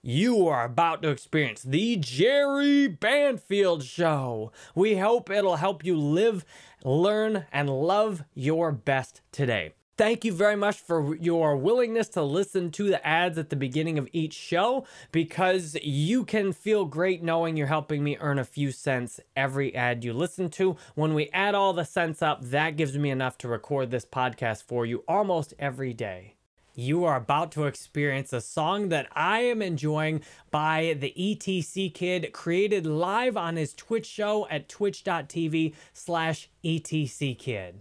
You are about to experience the Jerry Banfield Show. We hope it'll help you live, learn, and love your best today. Thank you very much for your willingness to listen to the ads at the beginning of each show, because you can feel great knowing you're helping me earn a few cents every ad you listen to. When we add all the cents up, that gives me enough to record this podcast for you almost every day. You are about to experience a song that I am enjoying by the ETC Kid, created live on his Twitch show at twitch.tv/ETCKid.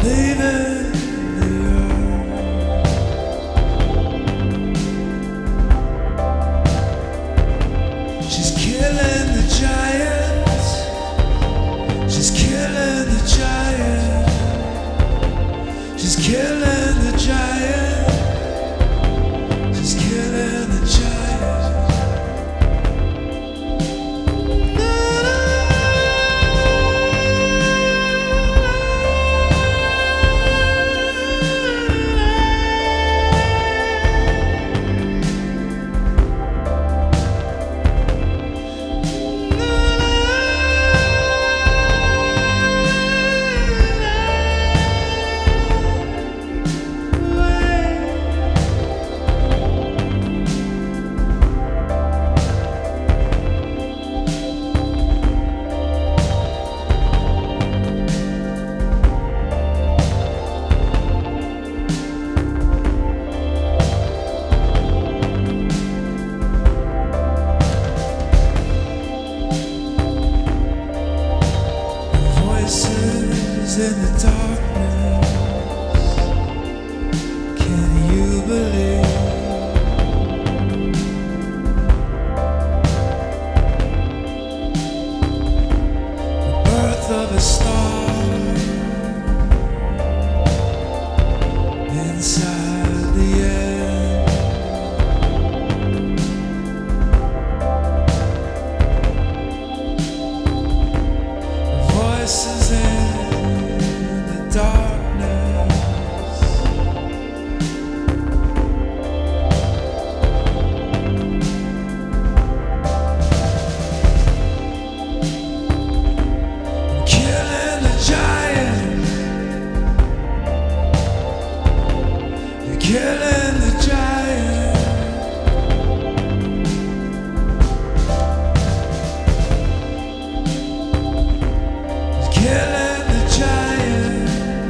leaving the earth. She's killing the giants. She's killing the giant. She's killing the giant. She's killing the giant. Voices in the darkness, can you believe? The birth of a star inside the air. Voices in the darkness, killing the giant. You're killing the giant. Killing the giant,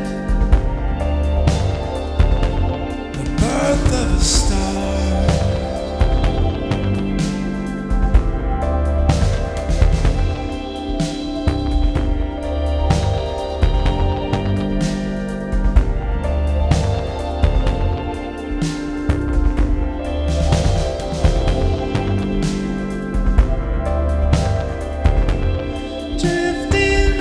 the birth of a star. Drifting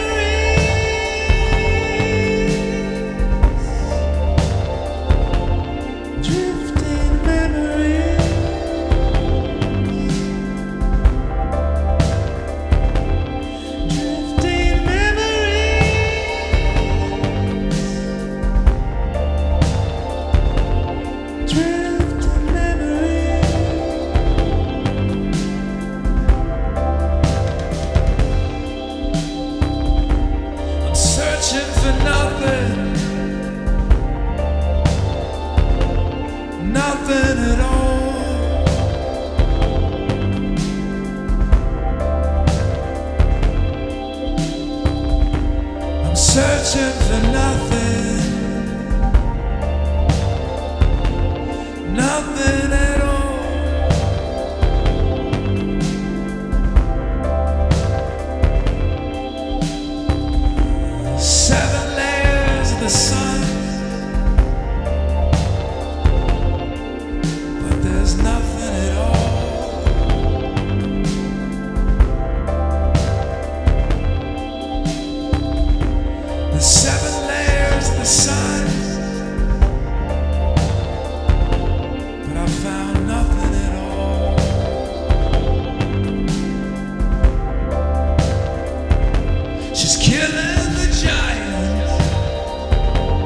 searching for nothing, nothing at all. I'm searching for nothing, nothing at all. 7 layers of the sun, but there's nothing at all. The 7 layers of the sun, but I found nothing at all. She's killing the giant.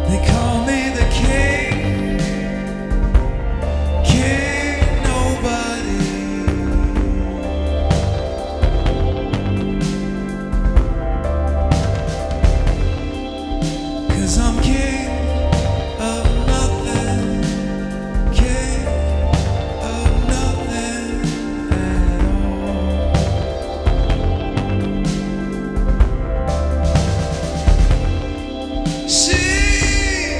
They call me the king, king nobody. 'Cause I'm king of nothing, king of nothing at all. See,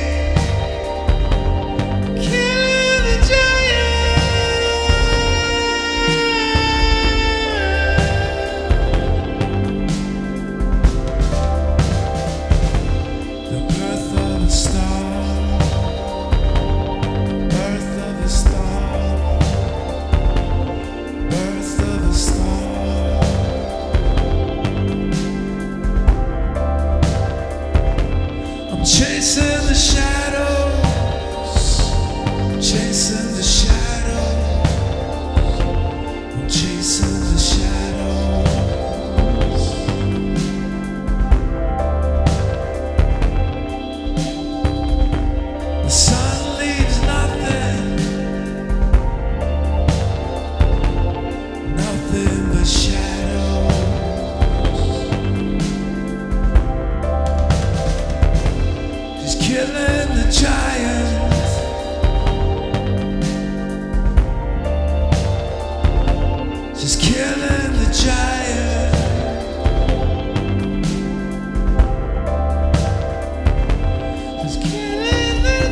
killing the giant. The birth of a star, birth of a star, birth of a star. I'm chasing the shadows, chasing the shadows. I'm chasing the shadows. The sun leaves nothing, nothing but shadows. Just killing the giant, just killing the giant, just killing the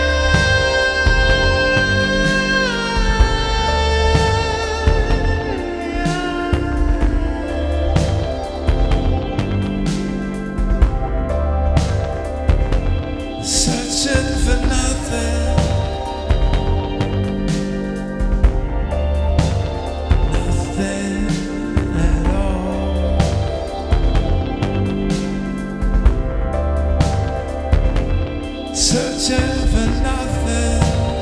giant. Searching for nothing, nothing at all. Searching for nothing,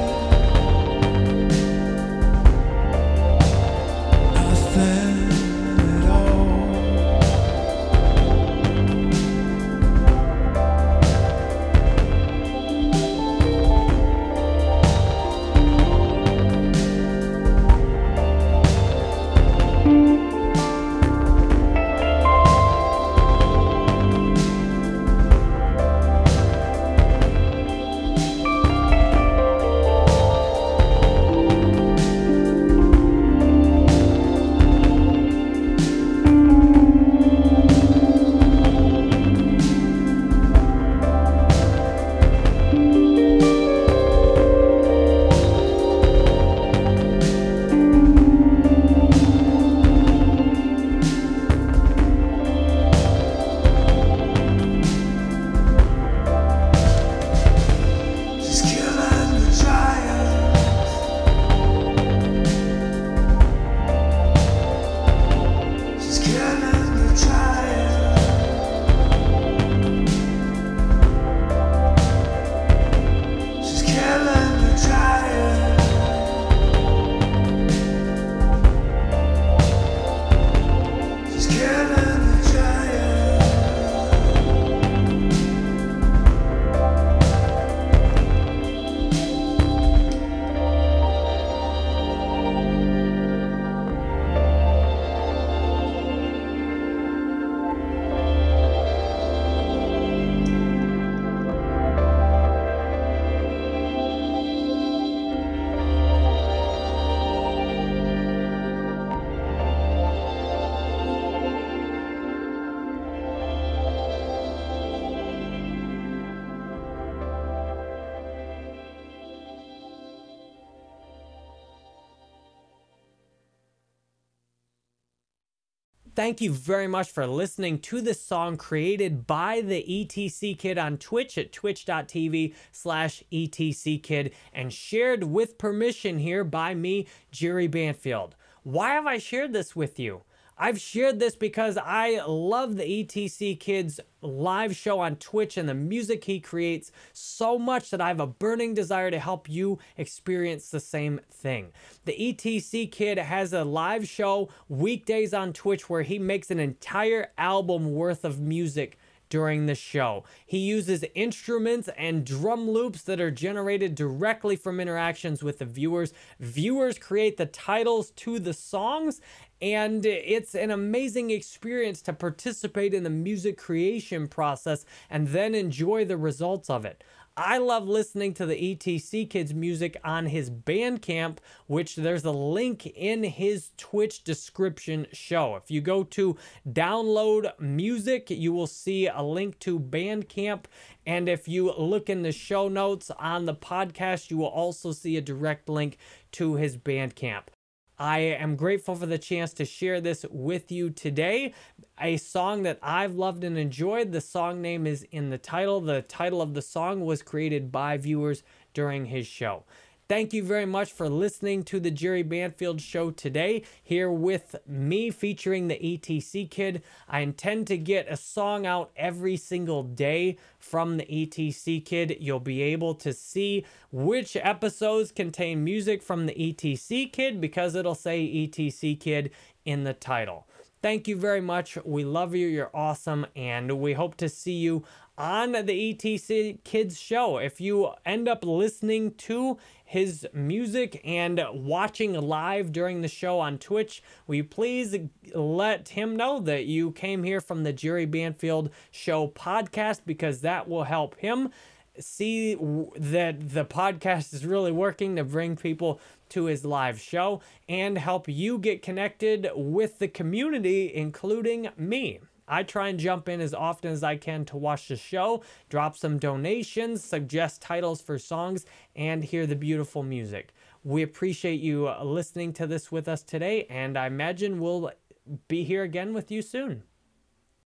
nothing at all. Just killing the giant, just killing the giant, just killing the giant, just killing the giant. Thank you very much for listening to this song created by the ETC Kid on Twitch at twitch.tv/ETC Kid and shared with permission here by me, Jerry Banfield. Why have I shared this with you? I've shared this because I love the ETC Kid's live show on Twitch and the music he creates so much that I have a burning desire to help you experience the same thing. The ETC Kid has a live show weekdays on Twitch where he makes an entire album worth of music during the show. He uses instruments and drum loops that are generated directly from interactions with the viewers. Viewers create the titles to the songs, and it's an amazing experience to participate in the music creation process and then enjoy the results of it. I love listening to the ETC Kids music on his Bandcamp, which there's a link in his Twitch description show. If you go to download music, you will see a link to Bandcamp. And if you look in the show notes on the podcast, you will also see a direct link to his Bandcamp. I am grateful for the chance to share this with you today. A song that I've loved and enjoyed. The song name is in the title. The title of the song was created by viewers during his show. Thank you very much for listening to the Jerry Banfield Show today, here with me featuring the ETC Kid. I intend to get a song out every single day from the ETC Kid. You'll be able to see which episodes contain music from the ETC Kid because it'll say ETC Kid in the title. Thank you very much. We love you. You're awesome. And we hope to see you on the ETC Kids show. If you end up listening to his music and watching live during the show on Twitch, will you please let him know that you came here from the Jerry Banfield Show podcast, because that will help him see that the podcast is really working to bring people to his live show and help you get connected with the community, including me. I try and jump in as often as I can to watch the show, drop some donations, suggest titles for songs, and hear the beautiful music. We appreciate you listening to this with us today, and I imagine we'll be here again with you soon.